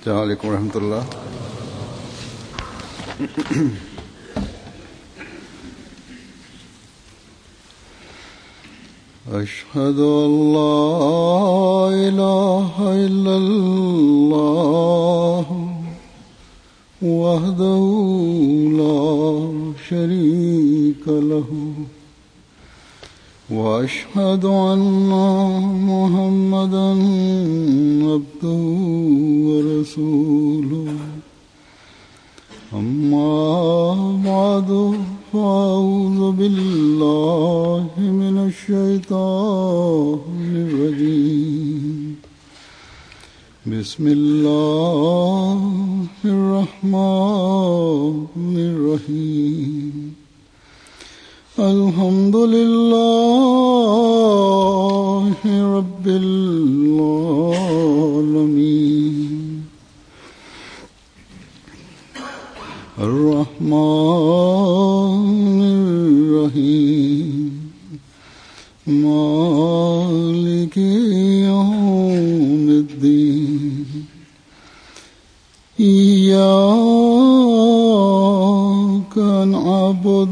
السلام عليكم ورحمة الله. أشهد أن لا إله إلا الله وحده لا شريك له وأشهد أن محمدا عبده ورسوله أما بعد فأعوذ بالله من الشيطان الرجيم بسم الله الرحمن الرحيم الحمد لله رب العالمين الرحمن الرحيم مالك يوم الدين إياك نعبد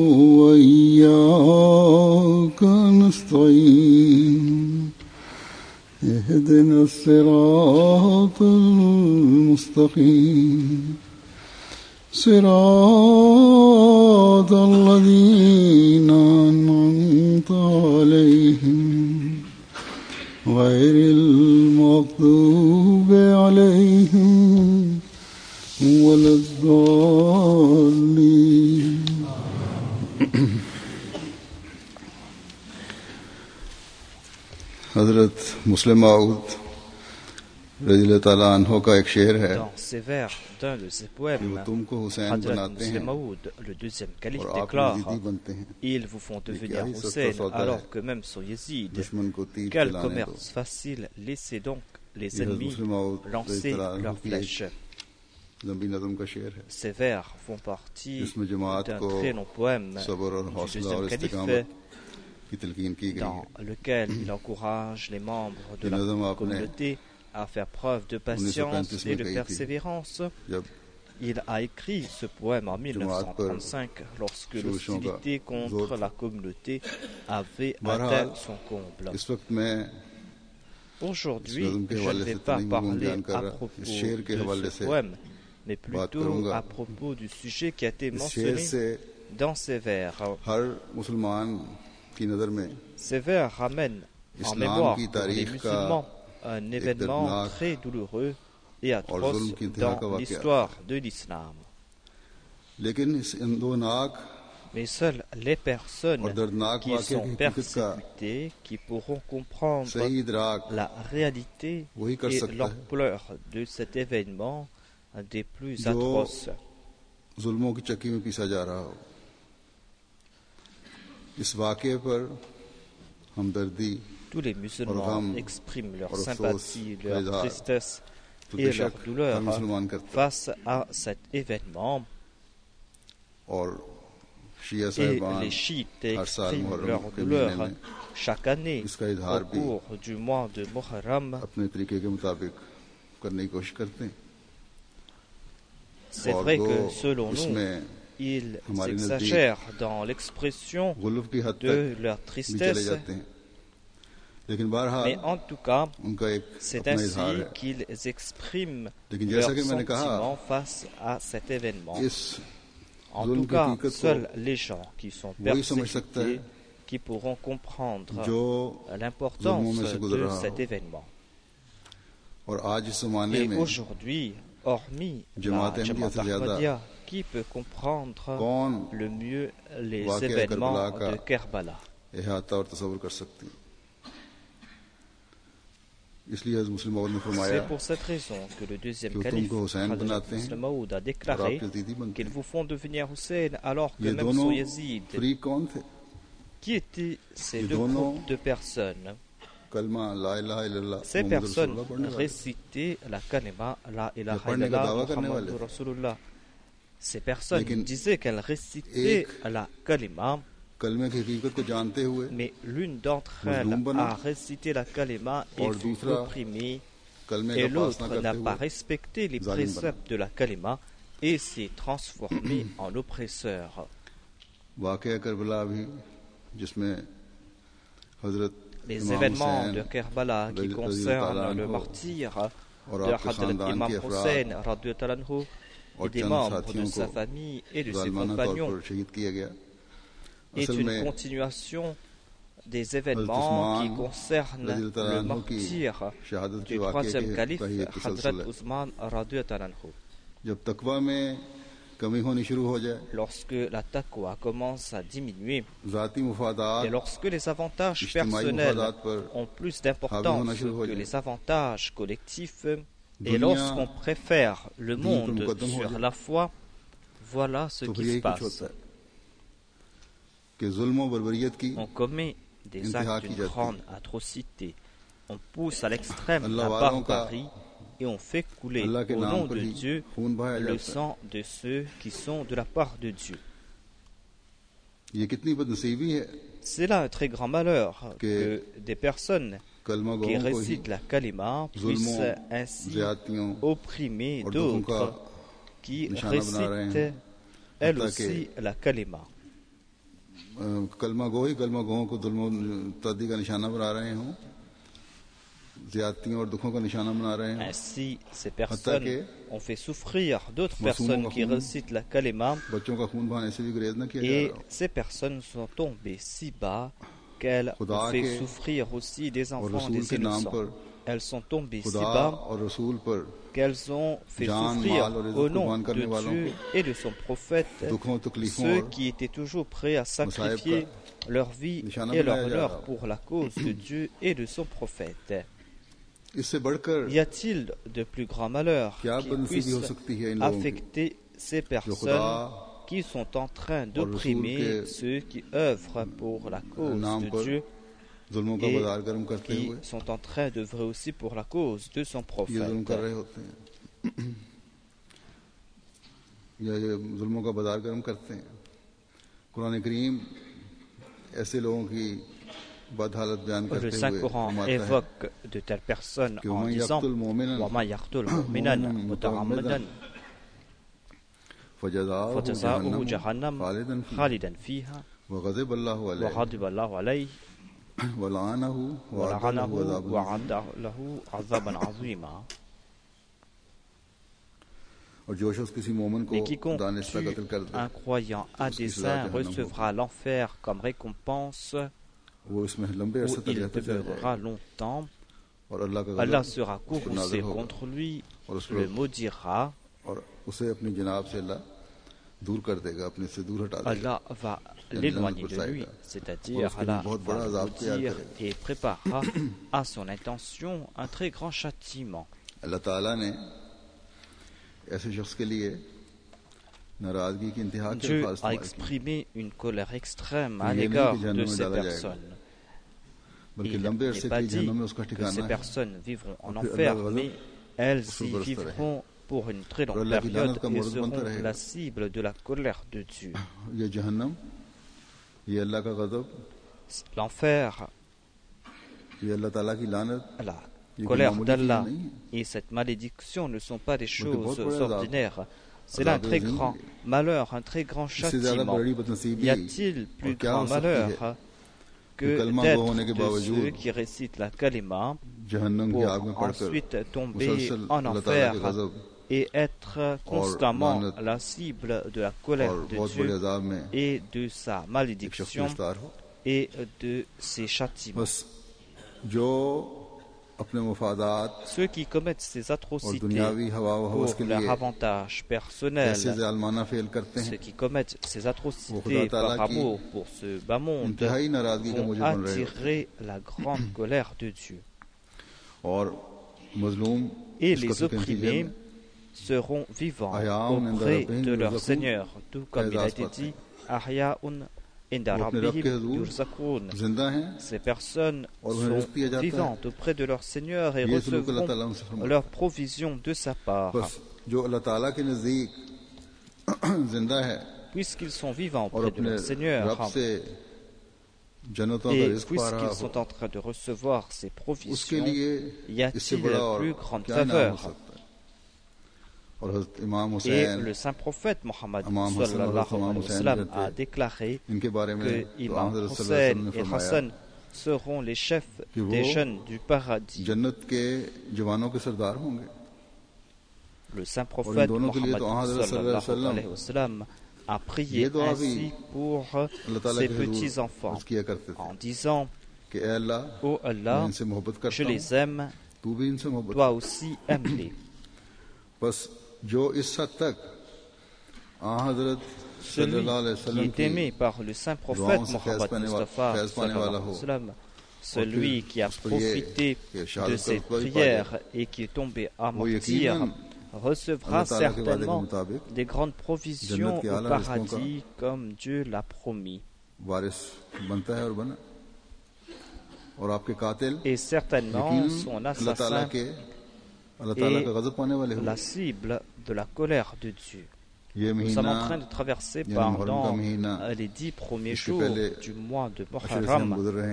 وإياك نستعين اهدنا الصراط المستقيم صراط الذين أنعمت عليهم غير المغضوب عليهم ولا الضالين. حضرت مسلم معود رضی اللہ تعالیٰ عنہ کا ایک شعر ہے. Dans ces vers d'un de ses poèmes, Hadrat Muslim Maud, le deuxième calife, déclare: ils vous font devenir Hussein alors que même sur Yezid. Quel commerce facile, laissez donc les ennemis lancer leurs flèches. Ces vers font partie d'un très long poème du deuxième calife, dans lequel il encourage les membres de la communauté à faire preuve de patience et de persévérance. Il a écrit ce poème en 1935 lorsque l'hostilité contre la communauté avait atteint son comble. Aujourd'hui, je ne vais pas parler à propos de ce poème, mais plutôt à propos du sujet qui a été mentionné dans ces vers. Ces vers ramènent en mémoire pour les musulmans un événement très douloureux et atroce dans l'histoire de l'islam. Mais seules les personnes qui sont persécutées, qui pourront comprendre la réalité et l'ampleur de cet événement des plus atroces. Tous les musulmans expriment leur sympathie, leur tristesse et leur douleur face à cet événement. Et les chiites expriment leur douleur chaque année au cours du mois de Muharram. C'est vrai que selon nous, ils exagèrent dans l'expression de leur tristesse. Mais en tout cas, c'est ainsi qu'ils expriment leurs sentiments face à cet événement. En tout cas, seuls les gens qui sont persécutés qui pourront comprendre l'importance de cet événement. Et aujourd'hui, hormis la Jamaat Ahmadiyya, qui peut comprendre le mieux les événements de Kerbala? C'est pour cette raison que le deuxième calife, Hadrat Muslim Maud, a déclaré qu'ils vous font devenir Hussein alors que même sur Yazid. Qui étaient ces deux groupes de personnes? Ces personnes récitaient la kalima, la ilaha illallah, Muhammadur Rasulullah. Ces personnes disaient qu'elles récitaient la kalima, mais l'une d'entre elles a récité la kalima et fut opprimée et l'autre n'a pas respecté les préceptes de la kalima et s'est transformé en oppresseur. Les événements de Kerbala qui concernent le martyre de Hadrat Imam Hussein radhiyallahu anhu et des membres de sa famille et de ses compagnons est une continuation des événements qui concernent le martyre du troisième calife Hadrat Ousmane radhiyallahu anhu. Lorsque la taqwa commence à diminuer et lorsque les avantages personnels ont plus d'importance que les avantages collectifs et lorsqu'on préfère le monde sur la foi, voilà ce qui se passe. On commet des actes d'une grande atrocité, on pousse à l'extrême la barbarie et on fait couler au nom de Dieu le sang de ceux qui sont de la part de Dieu. C'est là un très grand malheur que des personnes qui récitent la kalima puissent ainsi opprimer d'autres qui récitent elles aussi la kalima. Ainsi, ces personnes ont fait souffrir d'autres personnes qui récitent la kalima et ces personnes sont tombées si bas qu'elles ont fait souffrir aussi des enfants des innocents. Elles sont tombées si bas qu'elles ont fait souffrir au nom de Dieu et de son prophète ceux qui étaient toujours prêts à sacrifier leur vie et leur honneur pour la cause de Dieu et de son prophète. Y a-t-il de plus grand malheur qui puisse affecter ces personnes qui sont en train d'opprimer ceux qui œuvrent pour la cause de Dieu et qui sont en train d'œuvrer aussi pour la cause de son prophète? Le Saint-Coran évoque de telles personnes en disant وَمَا يَقْتُلْ مُؤْمِنًا مُتَعَمِّدًا فَجَزَاؤُهُ جَهَنَّمُ خَالِدًا فِيهَا وَغَضِبَ اللَّهُ عَلَيْهِ وَلَعَنَهُ وَأَعَدَّ لَهُ عَذَابًا عَظِيمًا. Et quiconque tue un croyant à dessein recevra l'enfer comme récompense où il demeurera longtemps. Allah sera courroucé contre lui, le maudira. Allah va l'éloigner de lui, c'est-à-dire Allah va le maudire et préparera à son intention un très grand châtiment. Dieu a exprimé une colère extrême à l'égard de ces personnes. Il n'est pas dit que ces personnes vivront en enfer, mais elles y vivront pour une très longue période et seront la cible de la colère de Dieu. L'enfer, la colère d'Allah et cette malédiction ne sont pas des choses ordinaires. C'est là un très grand malheur, un très grand châtiment. Y a-t-il plus grand malheur que d'être de ceux qui récitent la kalima pour ensuite tomber en enfer et être constamment la cible de la colère de Dieu et de sa malédiction et de ses châtiments? Ceux qui commettent ces atrocités pour leur avantage personnel, ceux qui commettent ces atrocités par amour pour ce bas monde, vont attirer la grande colère de Dieu. Et les opprimés seront vivants auprès de leur Seigneur, tout comme il a été dit, Ahya'un inda rabbihim yurzaqun. Ces personnes sont vivantes auprès de leur Seigneur et recevront leur provision de sa part. Puisqu'ils sont vivants auprès de leur Seigneur, Et puisqu'ils sont en train de recevoir ces provisions, y a-t-il plus grande faveur? Et le saint prophète Mohammed a déclaré que Imam Hussein et Hassan seront les chefs des jeunes du paradis. Le saint prophète Mohammed a prié ainsi pour ses petits-enfants en disant: Ô Allah, je les aime, toi aussi aime-les. Celui qui est aimé par le saint prophète Mohammed Mustafa, celui qui a profité de ses prières et qui est tombé à martyr, recevra certainement des grandes provisions au paradis comme Dieu l'a promis. Et certainement son assassin est la cible de la colère de Dieu. Nous sommes en train de traverser pendant les 10 premiers jours du mois de Muharram.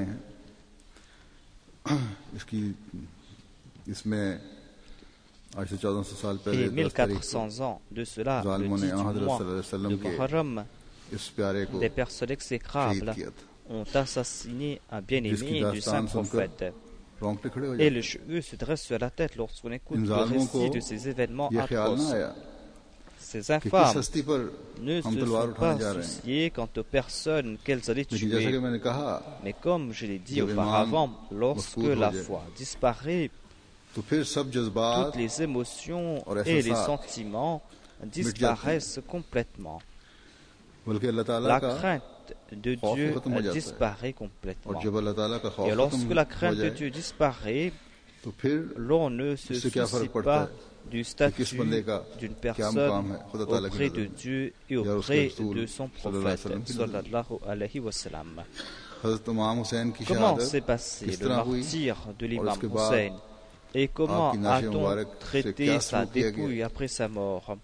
Et 1400 ans de cela, le 10 du mois de Muharram, des personnes exécrables ont assassiné un bien-aimé du saint prophète. Et le cheveu se dresse sur la tête lorsqu'on écoute le récit de ces événements atroces. Ces infâmes ne se sont pas souciées quant aux personnes qu'elles allaient tuer. Mais comme je l'ai dit auparavant, lorsque la foi disparaît, toutes les émotions et les sentiments disparaissent complètement. La crainte de Dieu disparaît complètement. Et lorsque la crainte de Dieu disparaît, l'on ne se soucie pas du statut d'une personne auprès de Dieu et auprès de son prophète sallallahu alayhi wa sallam. Comment s'est passé le martyre de l'imam Hussein et comment a-t-on traité sa dépouille après sa mort?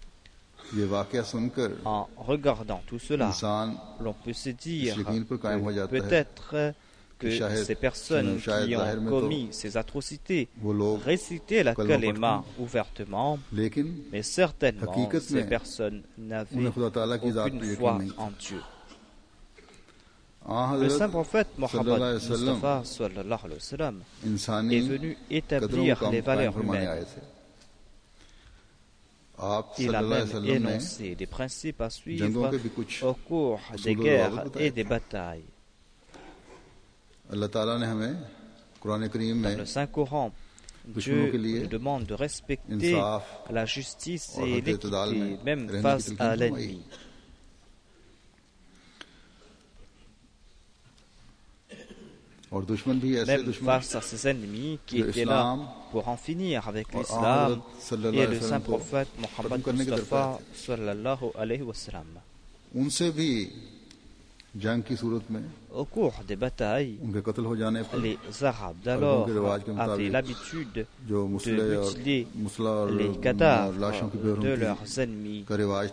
En regardant tout cela, l'on peut se dire que peut-être que ces personnes qui ont commis ces atrocités récitaient la kalima ouvertement, mais certainement ces personnes n'avaient aucune foi en Dieu. Le saint prophète Mohammed Mustafa sallallahu alayhi wa sallam est venu établir les valeurs humaines. Il a même énoncé des principes à suivre au cours des guerres et des batailles. Dans le Saint-Coran, Dieu nous demande de respecter la justice et l'équité, même face à l'ennemi. Même face à ses ennemis qui étaient là pour en finir avec l'islam et le saint prophète Mohammed Mustafa sallallahu alayhi wa sallam. Au cours des batailles, les Arabes d'alors avaient l'habitude de mutiler les cadavres de leurs ennemis.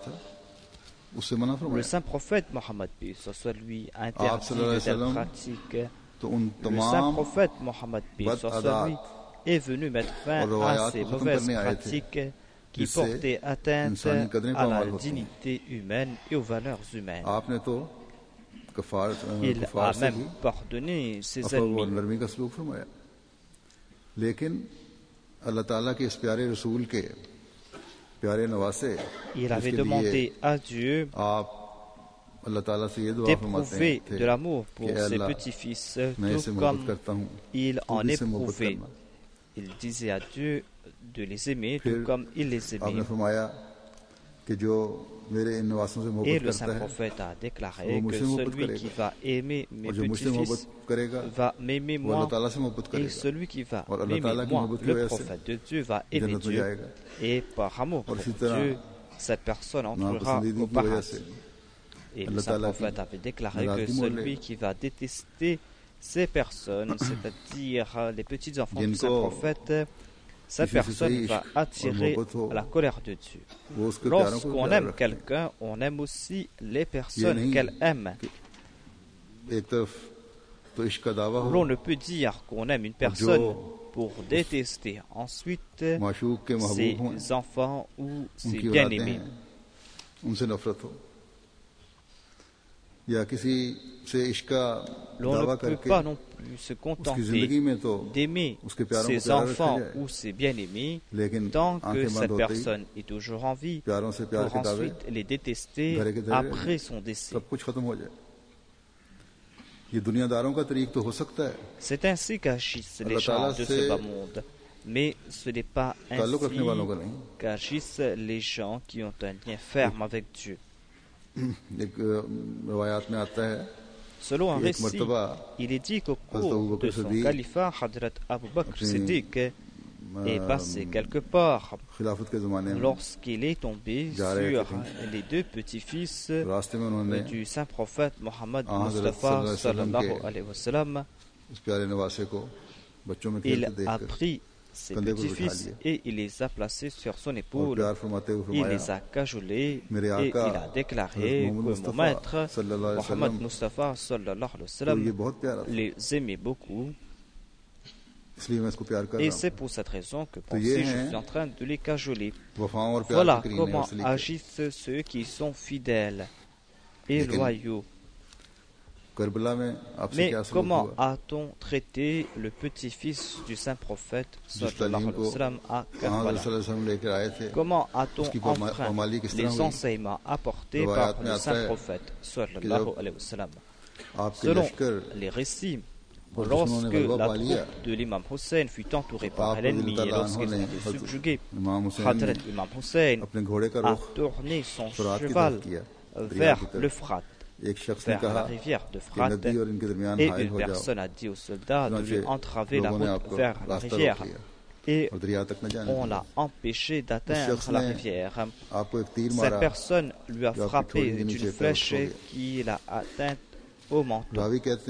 Le saint prophète Mohammed lui interdit de telles pratiques. Le saint prophète Mohammed lui est venu mettre fin à ces mauvaises pratiques qui portaient atteinte à la dignité humaine et aux valeurs humaines. Il a même pardonné ses ennemis. Il avait demandé à Dieu d'éprouver de l'amour pour ses petits-fils, tout comme il en éprouvait. Il disait à Dieu de les aimer, tout comme il les aimait. Et le saint prophète a déclaré que celui qui va aimer mes petits-fils va m'aimer moi, et celui qui va m'aimer moi, le prophète de Dieu, va aimer Dieu. Et par amour pour Dieu, cette personne entrera au paradis. Et le saint prophète avait déclaré que celui qui va détester ces personnes, c'est-à-dire les petits enfants du saint prophète, cette personne va attirer la colère de Dieu. Lorsqu'on aime quelqu'un, on aime aussi les personnes qu'elle aime. L'on ne peut dire qu'on aime une personne pour détester ensuite ses enfants ou ses bien-aimés. L'on ne peut pas non plus se contenter d'aimer ses enfants ou ses bien-aimés tant que cette personne est toujours en vie pour ensuite les détester après son décès. C'est ainsi qu'agissent les gens de ce bas monde. Mais ce n'est pas ainsi qu'agissent les gens qui ont un lien ferme avec Dieu. Selon un récit, il est dit qu'au cours de son califat, Hadrat Abu Bakr Siddiq est passé quelque part lorsqu'il est tombé sur les deux petits-fils du saint prophète Mohammed Mustafa sallallahu alayhi wa sallam. Il a pris ses petits-fils et il les a placés sur son épaule. Il les a cajolés et il a déclaré que mon maître Mohammed Mustafa sallallahu alayhi wa sallam les aimait beaucoup. Et c'est pour cette raison que pensez, je suis en train de les cajoler. Voilà comment agissent ceux qui sont fidèles et loyaux. Mais comment a-t-on traité le petit-fils du saint prophète sallallahu alayhi wa sallam à Karbala? Comment a-t-on enfreint les enseignements apportés par le saint prophète sallallahu alayhi wa sallam? Selon les récits, lorsque la troupe de l'imam Hussein fut entourée par l'ennemi et lorsqu'ils ont été subjugués, Hadrat Imam Hussein a tourné son cheval vers l'Euphrate, vers la rivière d'Euphrate, et une personne a dit aux soldats de lui entraver la route vers la rivière. Et on l'a empêché d'atteindre la rivière. Cette personne lui a frappé d'une flèche qui l'a atteinte au menton.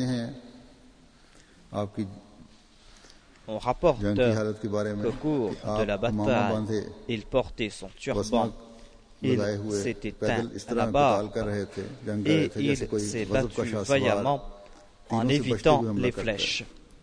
On rapporte qu'au cours de la bataille, il portait son turban, il s'est éteint à la barbe et il s'est battu vaillamment en évitant les flèches.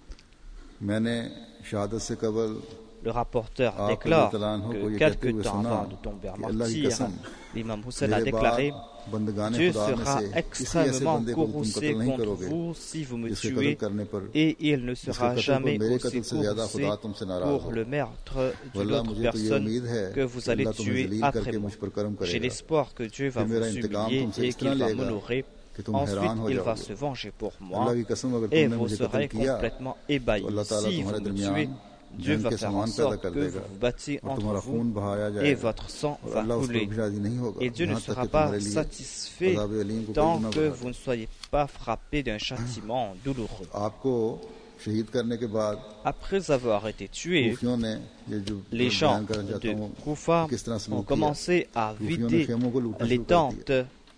Le rapporteur déclare que quelque temps avant de tomber en martyr, l'imam Hussein a déclaré: Dieu sera extrêmement courroucé contre vous si vous me tuez, et il ne sera jamais aussi courroucé pour le meurtre de l'autre personne que vous allez tuer après moi. J'ai l'espoir que Dieu va vous humilier et qu'il va m'honorer. Ensuite, il va se venger pour moi et vous serez complètement ébahis. Si vous me tuez, Dieu va faire en sorte que vous vous battiez entre vous et votre sang va couler. Et Dieu ne sera pas satisfait tant que vous ne soyez pas frappé d'un châtiment douloureux. Après avoir été tués, les gens de Koufa ont commencé à vider les tentes.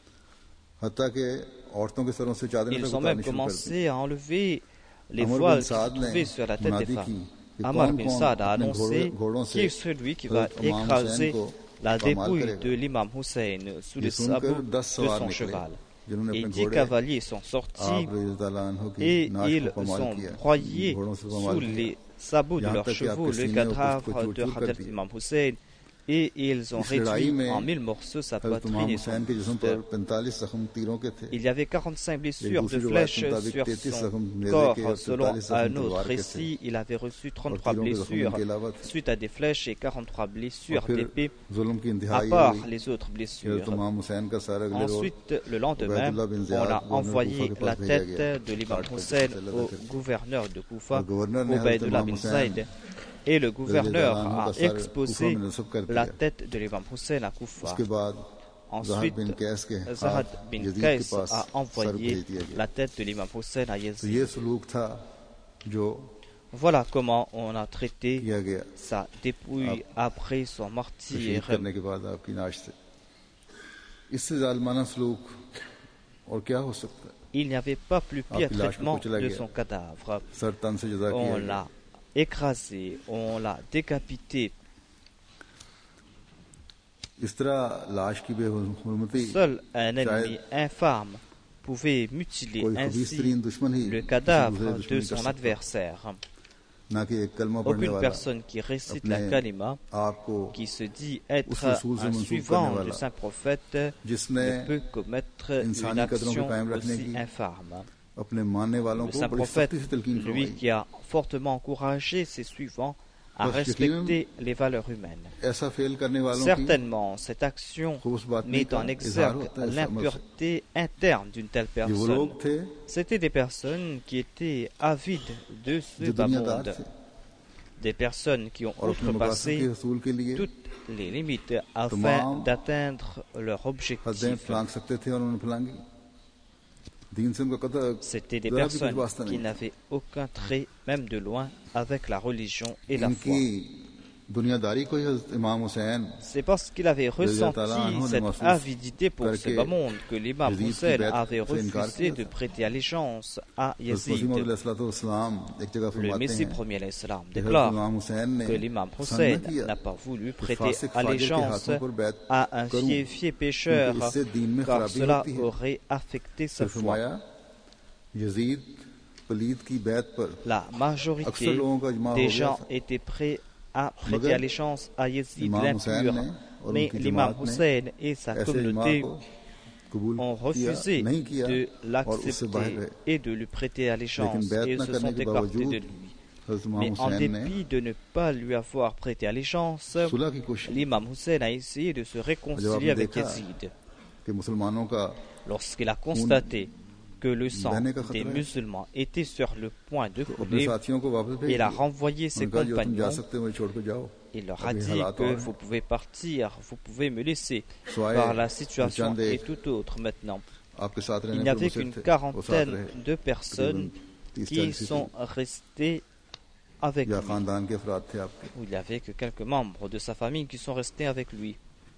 Ils ont même commencé à enlever les voiles qui se trouvaient sur la tête des femmes. Amar bin Saad a annoncé qui est celui qui va écraser la dépouille de l'imam Hussein sous les sabots de son cheval. Et 10 cavaliers sont sortis et ils ont broyé sous les sabots de leurs chevaux le cadavre de Hadrat Imam Hussein et ils ont réduit en 1000 morceaux sa poitrine et son buste. Il y avait 45 blessures de flèches sur son corps. Selon un autre récit, il avait reçu 33 blessures suite à des flèches et 43 blessures d'épée, à part les autres blessures. Ensuite, le lendemain, on a envoyé la tête de l'imam Hussein au gouverneur de Koufa, Ubaydullah bin Zayd. Et le gouverneur a exposé la tête de l'imam Hussein à Koufa. Ensuite, Zahad bin Qais a envoyé la tête de l'imam Hussein à Yazid. Voilà comment on a traité sa dépouille après son martyre. Il n'y avait pas plus pire traitement de son cadavre. On l'a écrasé, on l'a décapité. Seul un ennemi infâme pouvait mutiler ainsi le cadavre de son adversaire. Aucune personne qui récite la kalima, qui se dit être un suivant du saint prophète, ne peut commettre une action aussi infâme. Le saint prophète, lui qui a fortement encouragé ses suivants à respecter les valeurs humaines. Certainement, cette action met en exergue l'impureté interne d'une telle personne. C'étaient des personnes qui étaient avides de ce bas monde, des personnes qui ont outrepassé toutes les limites afin d'atteindre leur objectif. C'étaient des personnes qui n'avaient aucun trait, même de loin, avec la religion et la foi. C'est parce qu'il avait ressenti cette avidité pour ce bas monde que l'imam Hussein avait refusé de prêter allégeance à Yazid. Le Messie premier l'Islam déclare que l'imam Hussein n'a pas voulu prêter allégeance à un fiévreux pécheur car cela aurait affecté sa foi. La majorité des gens étaient prêts à prêter allégeance à Yazid l'impur, mais l'imam Hussein et sa communauté ont refusé de l'accepter et de lui prêter allégeance et se sont écartés de lui. Mais en dépit de ne pas lui avoir prêté allégeance, l'imam Hussein a essayé de se réconcilier avec Yazid. Lorsqu'il a constaté que le sang des musulmans était sur le point de couler, il a renvoyé ses compagnons. Il leur a dit que vous pouvez partir, vous pouvez me laisser, car la situation est tout autre maintenant. Il n'y avait qu'une quarantaine de personnes qui sont restées avec lui. Il n'y avait que quelques membres de sa famille qui sont restés avec lui.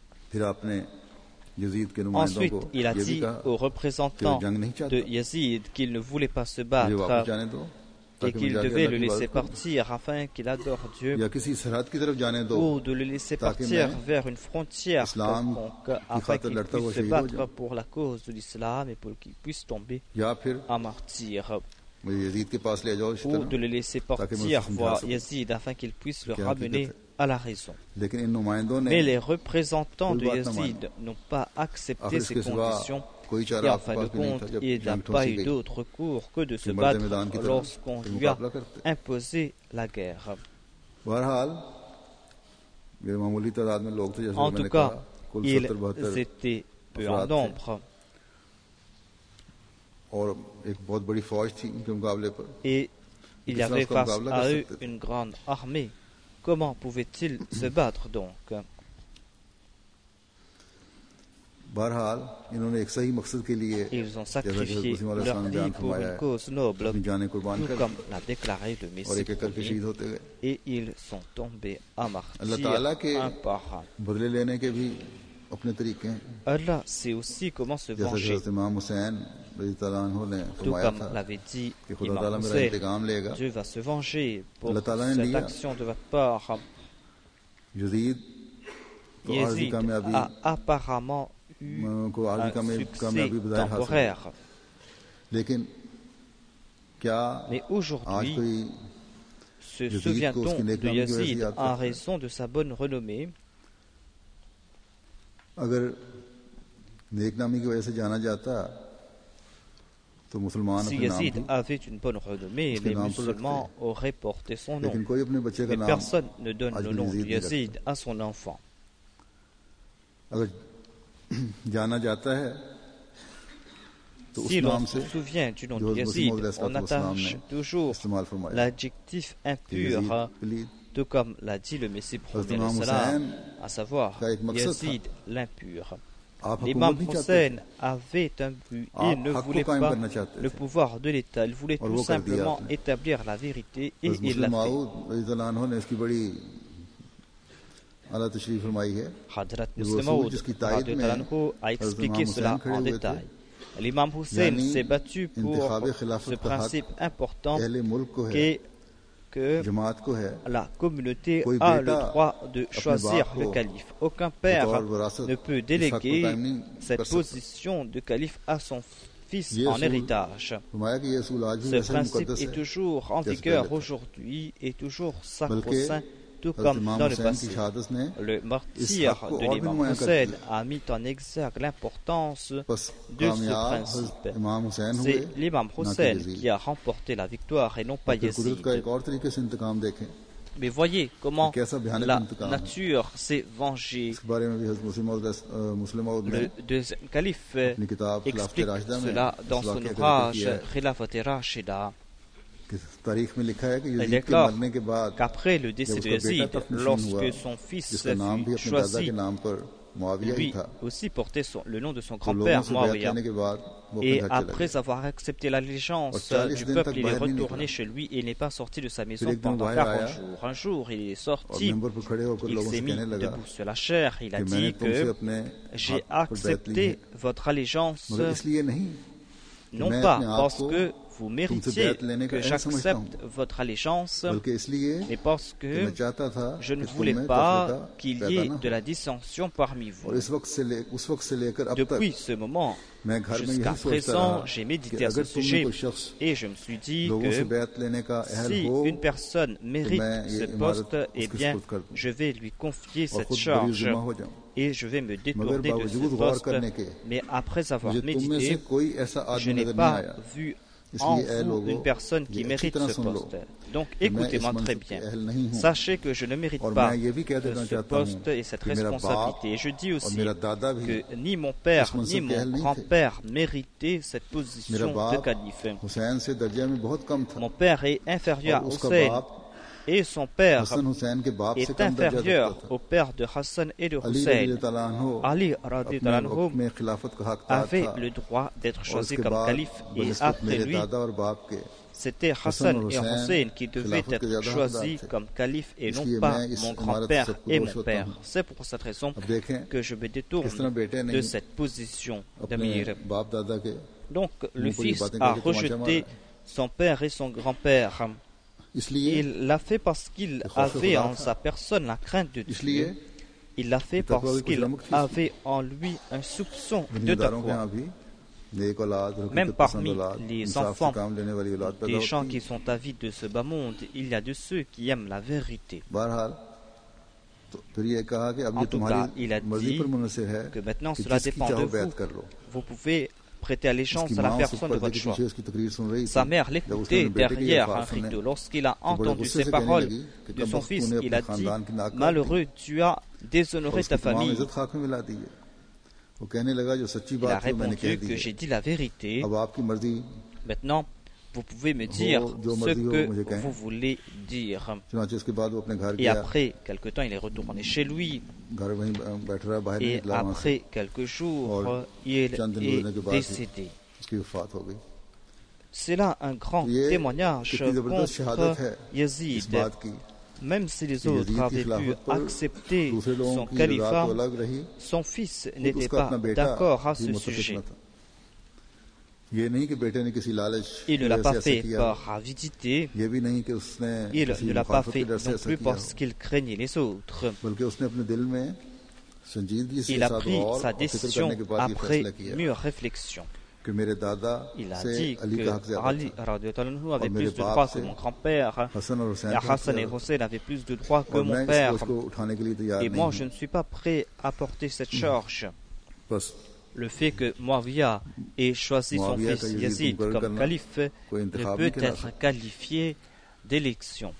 Ensuite, il a dit aux représentants de Yazid qu'il ne voulait pas se battre et qu'il devait le laisser partir afin qu'il adore Dieu, ou de le laisser partir vers une frontière afin qu'il puisse se battre pour la cause de l'islam et pour qu'il puisse tomber en martyr, ou de le laisser partir voir Yazid afin qu'il puisse le ramener à la raison. Mais les représentants de Yazid n'ont pas accepté ces conditions et en fin de compte, il n'a pas eu d'autre cours que de se battre lorsqu'on lui a imposé la guerre. En tout cas, ils étaient peu en nombre. Et il y avait face à eux une grande armée. Comment pouvaient-ils se battre donc? Ils ont sacrifié leur vie pour une cause noble, tout comme l'a déclaré le Messie premier, et ils sont tombés à martyr un par un. Allah sait aussi comment se venger. Tout comme l'avait dit Imam Hussein, Dieu va se venger pour cette action de votre part. Yazid a apparemment eu un succès temporaire. Mais aujourd'hui, se souvient-on de Yazid en raison de sa bonne renommée? Si Yazid avait une bonne renommée, les musulmans auraient porté son nom. Mais personne ne donne le nom de Yazid à son enfant. Si l'on se souvient du nom de Yazid, on attache toujours l'adjectif impur, tout comme l'a dit le Messie premier, à savoir Yazid l'impur. L'imam Hussein avait un but, il ne voulait pas le pouvoir de l'État, il voulait tout simplement établir la vérité et il l'a fait. Hadrat Muslim Maud a expliqué cela en détail. L'imam Hussein s'est battu pour ce principe important que la communauté a le droit de choisir le calife. Aucun père ne peut déléguer cette position de calife à son fils en héritage. Ce principe est toujours en vigueur aujourd'hui et toujours sacro-saint, tout comme dans le passé. Le martyr de l'imam Hussein a mis en exergue l'importance de ce principe. C'est l'imam Hussein qui a remporté la victoire et non pas Yazid. Mais voyez comment la nature s'est vengée. Le deuxième calife explique cela dans son ouvrage Khilafat Rashida. Il déclare qu'après le décès de Yazid, lorsque son fils fut choisi, lui aussi portait le nom de son grand-père, Muawiyah. Et après avoir accepté l'allégeance du peuple, il est retourné chez lui et n'est pas sorti de sa maison pendant 40 jours. Un jour, il est sorti, il s'est mis debout sur la chaire, il a dit que j'ai accepté votre allégeance non pas parce que vous méritiez que j'accepte votre allégeance, mais parce que je ne voulais pas qu'il y ait de la dissension parmi vous. Depuis ce moment jusqu'à présent, j'ai médité à ce sujet et je me suis dit que si une personne mérite ce poste, eh bien, je vais lui confier cette charge et je vais me détourner de ce poste. Mais après avoir médité, je n'ai pas vu en vous une personne qui mérite ce poste. Donc écoutez-moi très bien. Sachez que je ne mérite pas ce poste et cette responsabilité. Et je dis aussi que ni mon père ni mon grand-père méritaient cette position de calife. Mon père est inférieur à Hussein et son père est inférieur au père de Hassan et de Hussein. Ali radhiyallahu anhu avait le droit d'être choisi comme calife et après lui, c'était Hassan et Hussein qui devaient être choisis comme calife et non pas mon grand-père et mon père. C'est pour cette raison que je me détourne de cette position d'amir. Donc le fils a rejeté son père et son grand-père. Il l'a fait parce qu'il avait en sa personne la crainte de Dieu. Il l'a fait parce qu'il avait en lui un soupçon de taqwa. Même parmi les enfants des gens qui sont avides de ce bas monde, il y a de ceux qui aiment la vérité. En tout cas, il a dit que maintenant cela dépend de vous. Vous pouvez prêter allégeance à la personne de votre choix. Sa mère l'écoutait derrière un rideau. Lorsqu'il a entendu ces paroles de son fils, il a dit « Malheureux, tu as déshonoré ta famille ». Il a répondu que j'ai dit la vérité. Maintenant, vous pouvez me dire ce que vous voulez dire. Et après quelque temps, il est retourné chez lui. Et après quelques jours, il est décédé. C'est là un grand témoignage contre Yazid. Même si les autres avaient pu accepter son califat, son fils n'était pas d'accord à ce sujet. Il ne l'a pas fait par avidité, il ne l'a pas fait non plus parce qu'il craignait les autres. Il a pris sa décision après mûre réflexion. Il a dit que Ali avait plus de droits que mon grand-père, et Hassan et Hussein avaient plus de droits que mon père. Et moi, je ne suis pas prêt à porter cette charge. Le fait que Muawiyah ait choisi son fils Yazid comme calife ne peut être qualifié d'élection.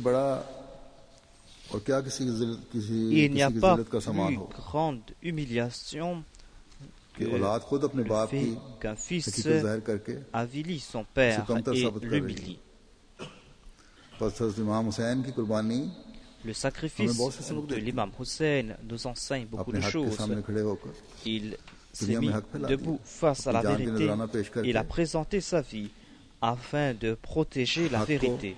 Il n'y a pas plus grande humiliation que le fait qu'un fils avilit son père et l'humilie. Le sacrifice de l'imam Hussein nous enseigne beaucoup de choses. Il s'est mis debout face à la vérité. Il a présenté sa vie afin de protéger la vérité.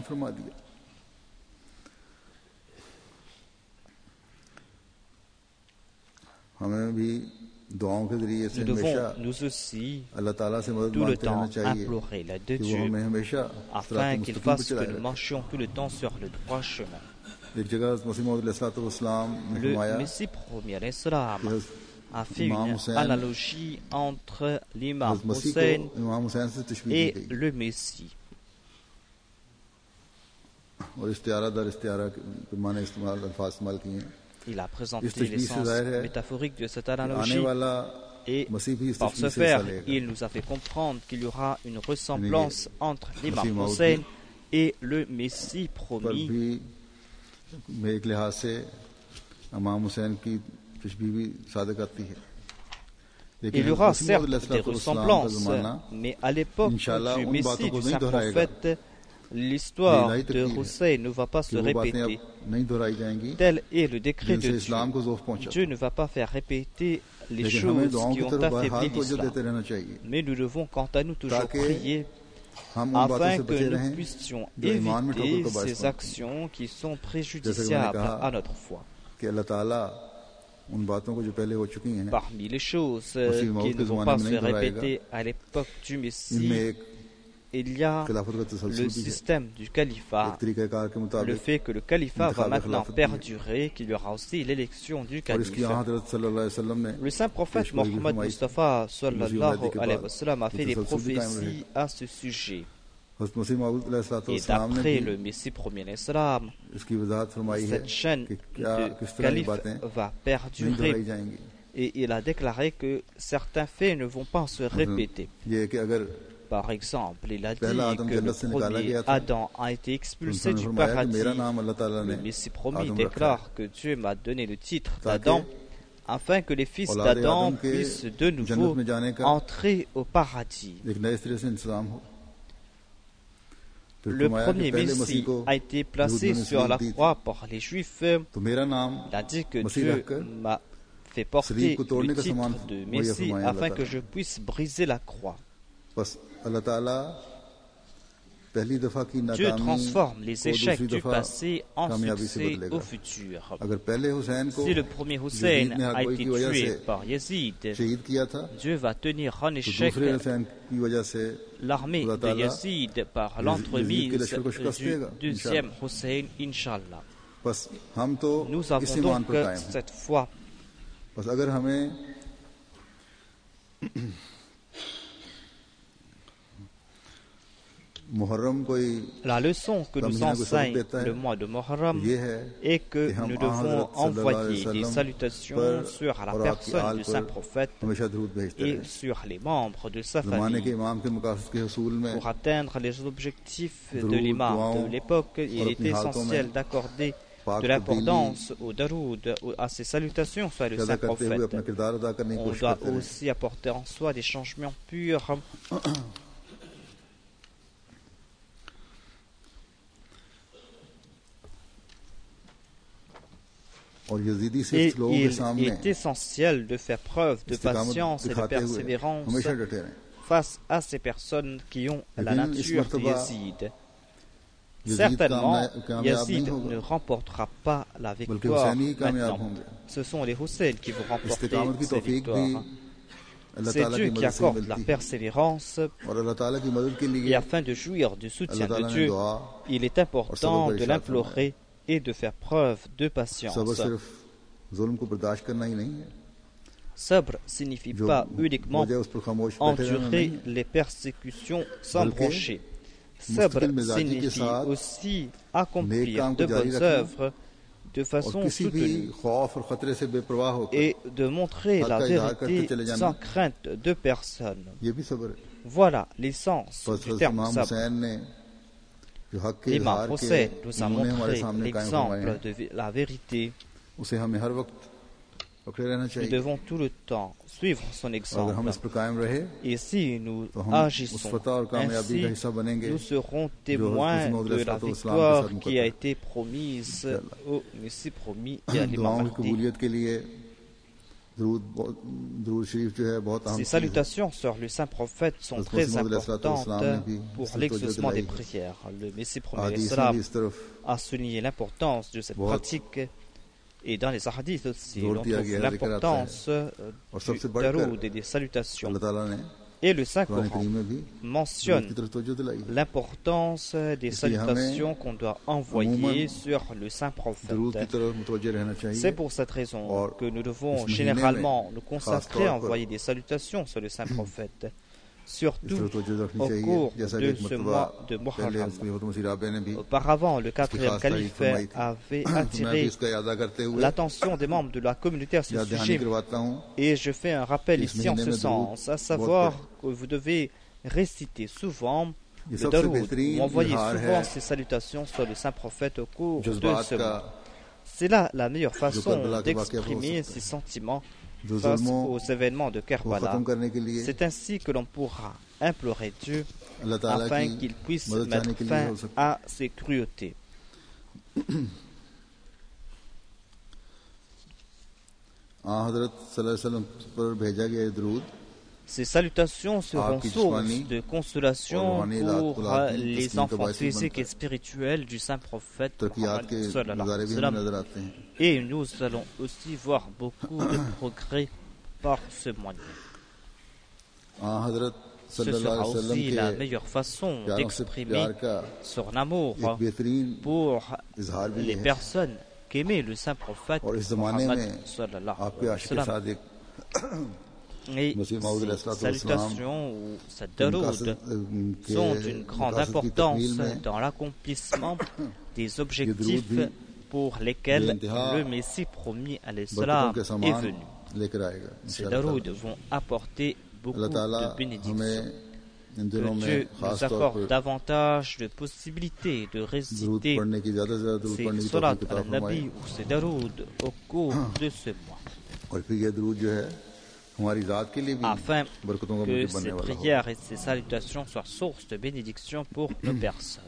Nous devons nous aussi tout le temps implorer l'aide de Dieu afin qu'il fasse que nous marchions tout le temps sur le droit chemin. Le Messie premier, l'Islam, a fait une analogie entre l'imam Hussein et le Messie. Il a présenté l'essence métaphorique de cette analogie et par ce faire, il nous a fait comprendre qu'il y aura une ressemblance entre l'imam Hussein et le Messie promis. Il y aura certes des ressemblances, mais à l'époque du Messie, du saint prophète, l'histoire de Hussein ne va pas se répéter. Tel est le décret de Dieu. Dieu ne va pas faire répéter les choses qui ont affaibli l'islam. Mais nous devons quant à nous toujours prier afin que nous puissions éviter ces actions qui sont préjudiciables à notre foi. Parmi les choses qui ne vont pas se répéter à l'époque du Messie, il y a le système du califat, le fait que le califat va maintenant perdurer, qu'il y aura aussi l'élection du calife. Le saint prophète Mohammed Mustafa sallallahu alayhi wa sallam a fait des prophéties à ce sujet. Et d'après le Messie premier l'Islam, cette chaîne de calife va perdurer. Et il a déclaré que certains faits ne vont pas se répéter. Par exemple, il a dit que le premier Adam a été expulsé du paradis. Le Messie promis déclare que Dieu m'a donné le titre d'Adam afin que les fils d'Adam puissent de nouveau entrer au paradis. Le premier Messie a été placé sur la croix par les Juifs. Il a dit que Dieu m'a fait porter le titre de Messie afin que je puisse briser la croix. Dieu transforme les échecs du passé en succès au futur. Si le premier Hussein a été tué par Yazid, Dieu va tenir en échec l'armée de Yazid par l'entremise du deuxième Hussein, Inch'Allah. Nous avons donc cette foi. La leçon que nous enseigne le mois de Muharram est que nous devons envoyer des salutations sur la personne du saint prophète et sur les membres de sa famille. Pour atteindre les objectifs de l'imam de l'époque, il est essentiel d'accorder de l'importance au daroud, à ces salutations sur le saint prophète. On doit aussi apporter en soi des changements purs. Et il est essentiel de faire preuve de patience et de persévérance face à ces personnes qui ont la nature de Yazid. Certainement, Yazid ne remportera pas la victoire maintenant. Ce sont les Hussein qui vont remporter ces victoires. C'est Dieu qui accorde la persévérance et afin de jouir du soutien de Dieu, il est important de l'implorer et de faire preuve de patience. Sabr signifie pas uniquement endurer les persécutions sans broncher. Sabr signifie aussi accomplir de bonnes œuvres de façon soutenue et de montrer la vérité sans crainte de personne. Voilà l'essence du terme sabr. L'imam Hussein nous a montré l'exemple de la vérité. Nous devons tout le temps suivre son exemple. Et si nous agissons ainsi, nous serons témoins de la victoire qui a été promise au Messie promis et à l'imam Mahdi. Ces salutations sur le saint prophète sont très importantes pour l'exaucement des prières. Le Messie promis a souligné l'importance de cette pratique. Et dans les hadiths aussi, on trouve l'importance du daroud et des salutations. Et le Saint-Coran mentionne l'importance des salutations qu'on doit envoyer sur le Saint-Prophète. C'est pour cette raison que nous devons généralement nous consacrer à envoyer des salutations sur le Saint-Prophète, surtout au cours de ce mois de Muharram. Auparavant, le 4e calife avait attiré l'attention des membres de la communauté à ce sujet, et je fais un rappel ici en ce sens, à savoir que vous devez réciter souvent le Daroud, ou envoyer souvent ces salutations sur le Saint-Prophète au cours de ce mois. C'est là la meilleure façon d'exprimer ses sentiments face aux événements de Kerbala. C'est ainsi que l'on pourra implorer Dieu afin qu'il puisse mettre fin à ces cruautés. Ces salutations seront source de consolation pour les enfants physiques et spirituels du Saint-Prophète Mohammed. Et nous allons aussi voir beaucoup de progrès par ce moyen. Ce sera aussi la meilleure façon d'exprimer son amour pour les personnes qu'aimait le Saint-Prophète Mohammed. Et ces salutations ou cette daroud sont d'une grande importance dans l'accomplissement des objectifs pour lesquels le Messie promis à l'Islam est venu. Ces daroud vont apporter beaucoup de bénédictions. Que Dieu nous accorde davantage de possibilités de réciter ces salat al-Nabi ou ces daroud au cours de ce mois, afin que ces prières et ces salutations soient source de bénédiction pour nos personnes.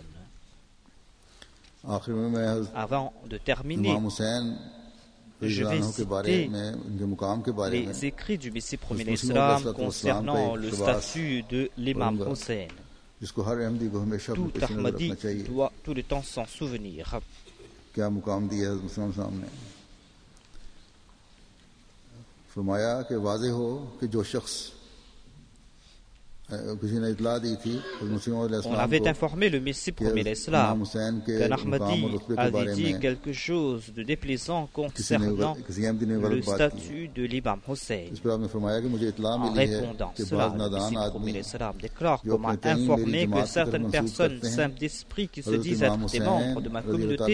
Avant de terminer, je vais citer les écrits du Messie premier l'Islam concernant le statut de l'imam Hussein. Tout Ahmadi doit tout le temps s'en souvenir. On avait informé le Messie premier l'Islam qu'un Ahmadi avait dit quelque chose de déplaisant concernant le statut de l'imam Hussein. En répondant cela, le Messie premier l'Islam déclare qu'on m'a informé que certaines personnes simples d'esprit qui se disent être des membres de ma communauté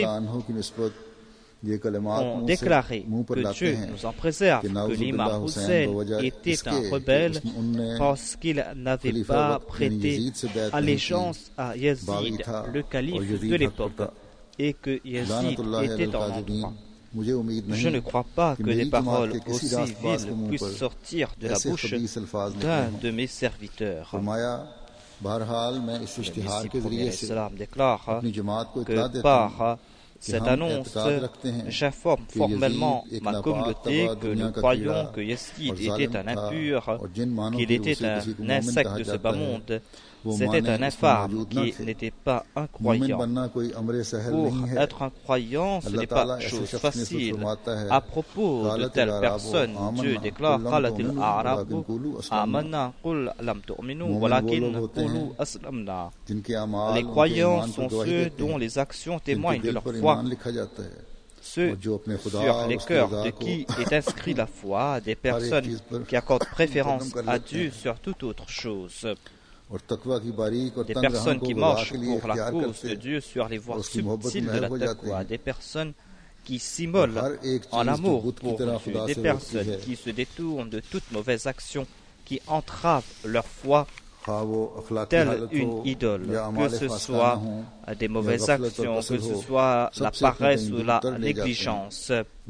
ont déclaré que Dieu nous en préserve, que l'imam Hussein était un rebelle parce qu'il n'avait pas prêté allégeance à Yazid, le calife de l'époque, et que Yazid était en endroit. Je ne crois pas que des paroles aussi viles puissent sortir de la bouche d'un de mes serviteurs. Le Messie premier l'Islam déclare que par cette annonce, j'informe formellement ma communauté que nous croyons que Yazid était un impur, qu'il était un insecte de ce bas monde, c'était un infâme qui n'était pas un croyant. Pour être un croyant, ce n'est pas chose facile. À propos de telle personne, Dieu déclare Qalatil a'rabu amanna qul lam tu'minu walakin qulu aslamna. Les croyants sont ceux dont les actions témoignent de leur foi, ceux sur les cœurs de qui est inscrit la foi, des personnes qui accordent préférence à Dieu sur toute autre chose. Des personnes qui marchent pour la cause de Dieu sur les voies subtiles de la taqwa, des personnes qui s'immolent en amour pour Dieu, des personnes qui se détournent de toute mauvaise action qui entrave leur foi, telle une idole, que ce soit des mauvaises actions, que ce soit la paresse ou la négligence.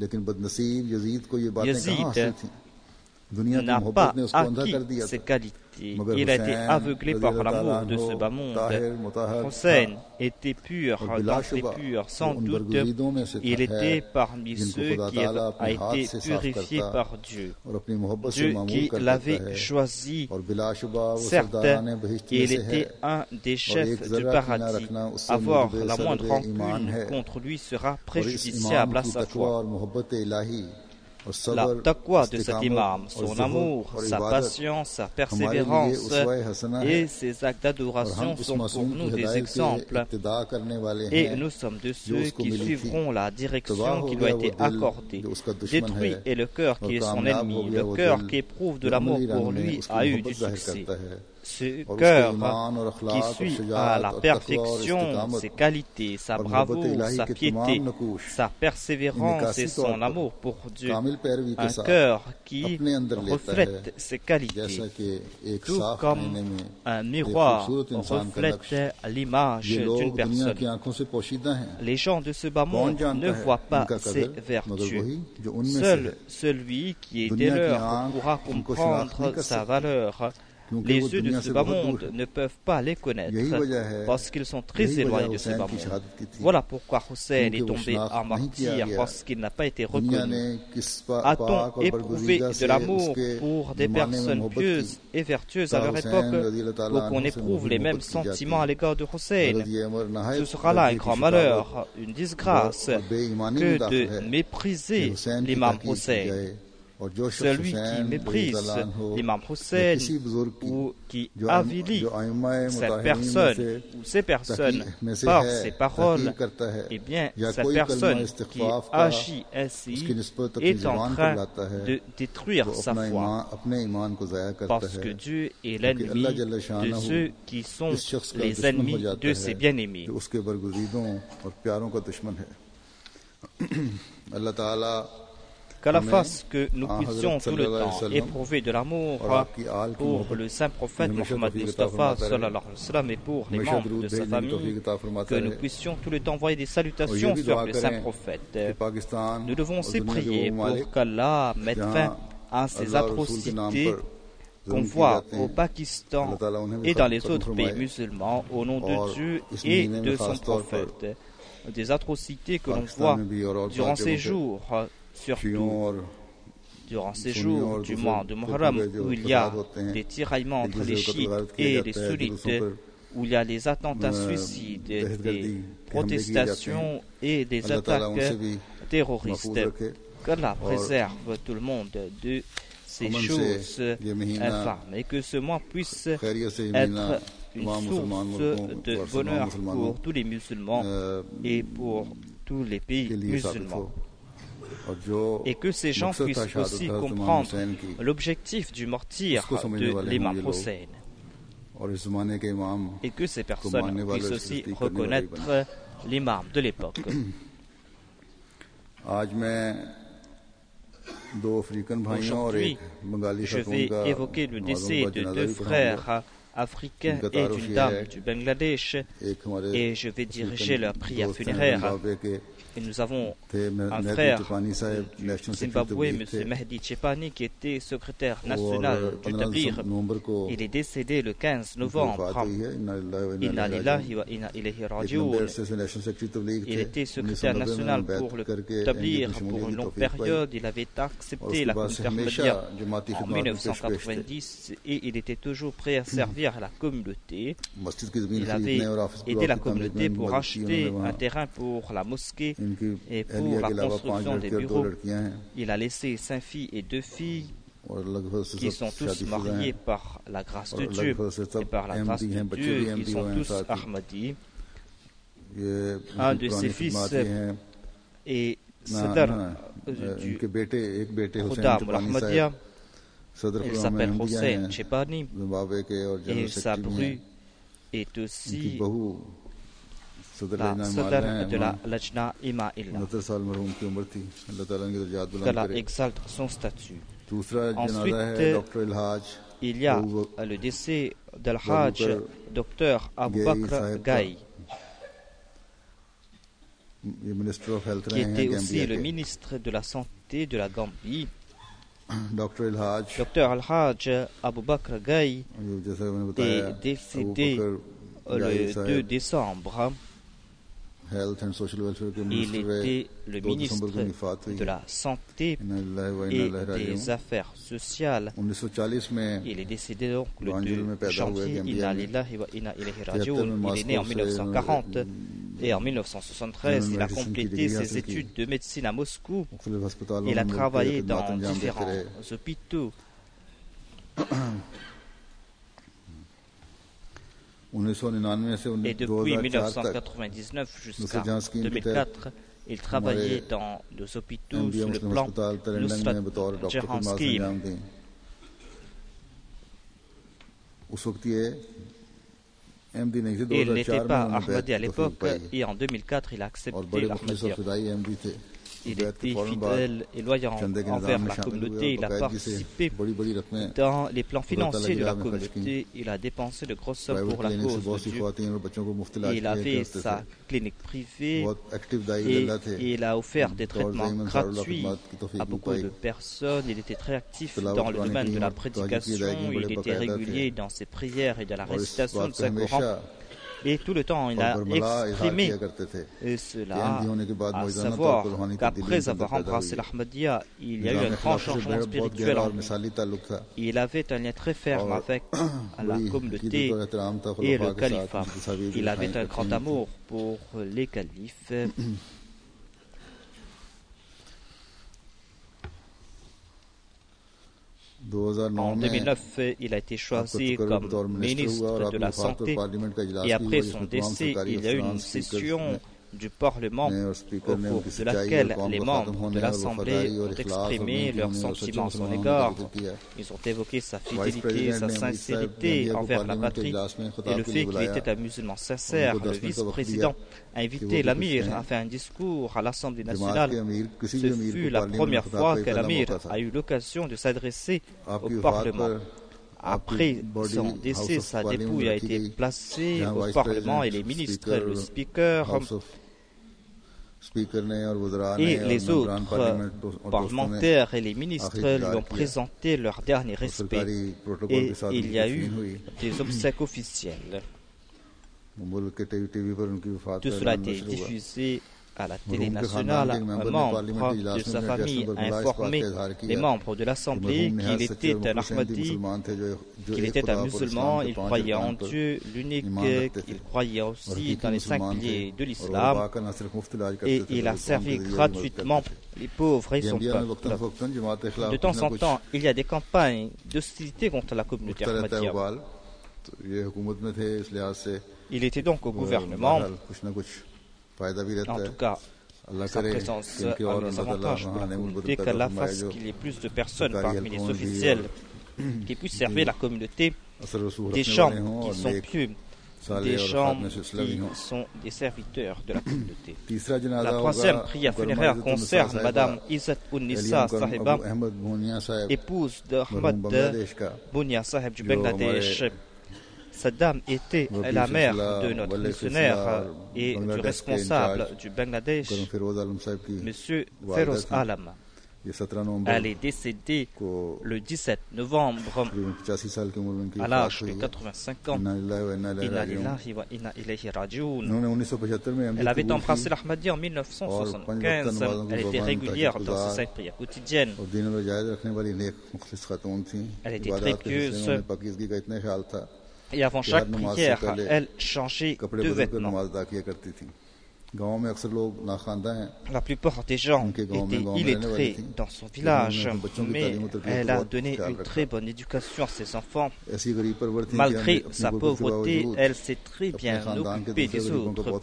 Yazid n'a pas acquis ces qualités. Il a été aveuglé par l'amour de ce bas monde. Hussein était pur dans les purs, sans doute. Il était parmi ceux qui a été purifié par Dieu. Dieu qui l'avait choisi, certes, il était un des chefs du paradis. Avoir la moindre rancune contre lui sera préjudiciable à sa foi. La taqwa de cet imam, son amour, sa patience, sa persévérance et ses actes d'adoration sont pour nous des exemples. Et nous sommes de ceux qui suivront la direction qui lui a été accordée. Détruit est le cœur qui est son ennemi. Le cœur qui éprouve de l'amour pour lui a eu du succès. Ce cœur qui suit à la perfection ses qualités, sa bravoure, sa piété, sa persévérance et son amour pour Dieu. Un cœur qui reflète ses qualités, tout comme un miroir reflète l'image d'une personne. Les gens de ce bas monde ne voient pas ses vertus. Seul celui qui est des leurs pourra comprendre sa valeur. Les yeux de ce bas monde ne peuvent pas les connaître parce qu'ils sont très éloignés de ce bas monde. Voilà pourquoi Hussein est tombé en martyr, parce qu'il n'a pas été reconnu. A-t-on éprouvé de l'amour pour des personnes pieuses et vertueuses à leur époque pour qu'on éprouve les mêmes sentiments à l'égard de Hussein? Ce sera là un grand malheur, une disgrâce que de mépriser l'imam Hussein. Celui qui méprise l'imam Hussein ou qui avilit cette personne ou ces personnes par ses paroles, eh bien, cette personne qui agit ainsi est en train de détruire sa foi, parce que Dieu est l'ennemi de ceux qui sont les ennemis de ses bien-aimés. Qu'Allah fasse que nous puissions tout le temps éprouver de l'amour pour le saint prophète Mohammed Mustafa sallallahu alayhi wa sallam et pour les membres de sa famille, que nous puissions tout le temps envoyer des salutations sur le saint prophète. Nous devons aussi prier pour qu'Allah mette fin à ces atrocités qu'on voit au Pakistan et dans les autres pays musulmans au nom de Dieu et de son prophète. Des atrocités que l'on voit durant ces jours, surtout durant ces jours du mois de Muharram, où il y a des tiraillements entre les chiites et les sunnites, où il y a les attentats suicides, des protestations et des attaques terroristes. Qu'Allah préserve tout le monde de ces choses infâmes et que ce mois puisse être une source de bonheur pour tous les musulmans et pour tous les pays musulmans. Et que ces gens puissent aussi comprendre l'objectif du martyre de l'imam Hussein. Et que ces personnes puissent aussi reconnaître l'imam de l'époque. Aujourd'hui, je vais évoquer le décès de deux frères africains et d'une dame du Bangladesh, et je vais diriger leur prière funéraire. Et nous avons un frère du Zimbabwe, M. Mehdi Chepani, qui était secrétaire national du Tabligh. Il est décédé le 15 novembre. Inna lillahi wa inna ilayhi raji'un. Il était secrétaire national pour le Tabligh pour une longue période. Il avait accepté la communauté ahmadiyya en 1990 et il était toujours prêt à servir à la communauté. Il avait aidé la communauté pour acheter un terrain pour la mosquée et pour la construction des bureaux. Il a laissé 5 filles et 2 filles qui sont tous mariés par la grâce de Dieu. Et par la grâce de Dieu, ils sont tous Ahmadis. Un de ses fils est Sadr du Khuddam al-Ahmadiyya. Il s'appelle Hussein Chepani et sa bru est aussi la Sadr de la Lajna Ima'illah. Qu'Allah exalte son statut. Ensuite, il y a le décès d'Al-Hajj Dr Abu Bakr Gai, qui était aussi le ministre de la Santé de la Gambie. Dr Al-Hajj Abu Bakr Gai est décédé le 2 décembre. Il était le ministre de la Santé et des Affaires sociales. Il est décédé donc le 2 janvier. Inna lillahi wa inna ilayhi raji'un. Il est né en 1940 Et en 1973, il a complété ses études de médecine à Moscou. Il a travaillé dans différents hôpitaux. Et depuis 1999 jusqu'à 2004, il travaillait dans des hôpitaux sous le plan Nusrat Jahan Scheme. Il n'était pas Ahmadi à l'époque et en 2004, il a accepté l'Ahmadiyya. Il était fidèle et loyal envers la communauté. Il a participé dans les plans financiers de la communauté. Il a dépensé de grosses sommes pour la cause de Dieu. Il avait sa clinique privée et il a offert des traitements gratuits à beaucoup de personnes. Il était très actif dans le domaine de la prédication. Il était régulier dans ses prières et dans la récitation de Saint-Coran. Et tout le temps, il a exprimé cela, à savoir qu'après avoir embrassé l'Ahmadiyya, il y a eu un grand changement spirituel en lui. Il avait un lien très ferme avec la communauté et le califat. Il avait un grand amour pour les califes. En 2009, il a été choisi comme ministre de la Santé et après son décès, il y a eu une session du Parlement au cours de laquelle les membres de l'Assemblée ont exprimé leurs sentiments à son égard. Ils ont évoqué sa fidélité, sa sincérité envers la patrie et le fait qu'il était un musulman sincère. Le vice-président a invité l'Amir à faire un discours à l'Assemblée nationale. Ce fut la première fois que l'Amir a eu l'occasion de s'adresser au Parlement. Après son décès, sa dépouille a été placée au Parlement et les ministres, le speaker et les autres parlementaires et les ministres lui ont présenté leur dernier respect et il y a eu des obsèques officielles. Tout cela a été diffusé à la télé nationale. Un membre de sa famille a informé les membres de l'Assemblée qu'il était un Ahmadi, qu'il était un musulman, il croyait en Dieu, l'unique, il croyait aussi dans les 5 piliers de l'islam et il a servi gratuitement les pauvres et son peuple. De temps en temps, il y a des campagnes d'hostilité contre la communauté ahmadiyya. Il était donc au gouvernement. En tout cas, sa présence a des avantages pour la communauté, qu'Allah fasse qu'il y ait plus de personnes parmi les officiels qui puissent servir la communauté, des gens qui sont pieux, des gens qui sont des serviteurs de la communauté. La troisième prière funéraire concerne Madame Izzat Unnisa Sahiba, épouse d'Ahmad Bunia Sahib du Bangladesh. Cette dame était la mère de notre missionnaire et du responsable du Bangladesh, M. Feroz Alam. Elle est décédée le 17 novembre à l'âge de 85 ans. Inna lillahi wa inna ilayhi raji'un. Elle avait embrassé l'Ahmadiyya en 1975. Elle était régulière dans ses 5 prières quotidiennes. Elle était très pieuse. Et avant chaque prière, elle changeait de vêtements. La plupart des gens étaient illettrés dans son village, mais elle a donné une très bonne éducation à ses enfants. Malgré sa pauvreté, elle s'est très bien occupée des autres.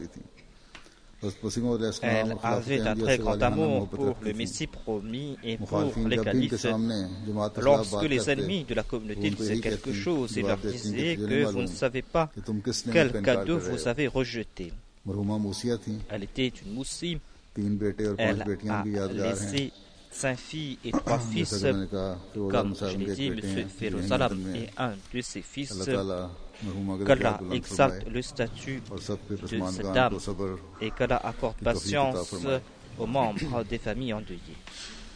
Elle avait un très grand amour pour le Messie promis et pour les califes. Lorsque les ennemis de la communauté disaient quelque chose, il leur disait que vous ne savez pas quel cadeau vous avez rejeté. Elle était une moussie. Elle a laissé 5 filles et 3 fils. Comme je l'ai dit, M. Feroz Alam est un de ses fils. Qu'Allah exalte le statut de cette dame et qu'Allah accorde patience aux membres des familles endeuillées.